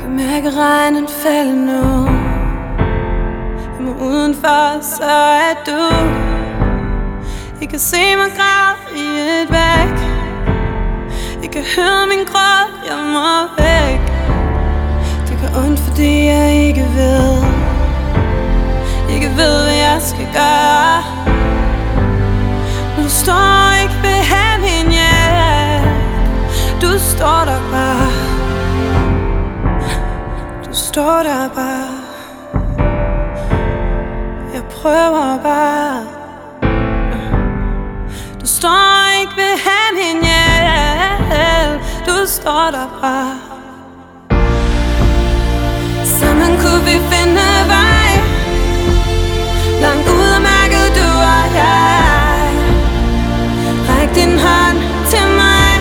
kan mærke regnen falde nu. Jeg må udenfor, så er du. I kan se mig græde i et væg. I kan høre min gråd, jeg må væk. Det gør ondt, fordi jeg ikke ved. Ikke ved, hvad jeg skal gøre. Men du står ikke ved have min hjælp. Du står der bare. Du står der bare. Jeg prøver bare. Du står ikke ved have min hjælp. Du står der bare. Sammen kunne vi finde vej. Langt ud af mærket, du og jeg. Ræk din hånd til mig.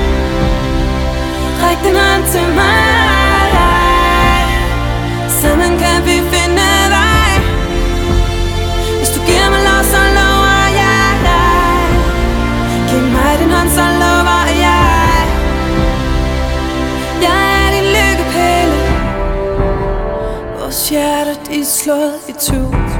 Ræk din hånd til mig. Sammen kan vi finde vej. Hvis du giver mig lov, så lover jeg dig. Giv mig din hånd, så lover jeg. Jeg er din lykkepille. Vores hjerter, de er slået i tu.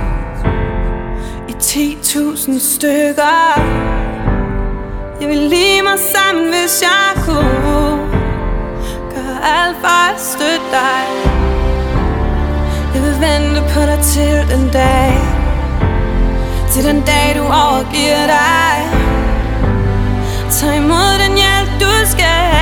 I 10.000 stykker. Jeg vil lide mig sammen, hvis jeg kunne. Gør alt for at støtte dig. Jeg vil vente på dig til den dag. Til den dag du overgiver dig. Tag imod den hjælp du skal.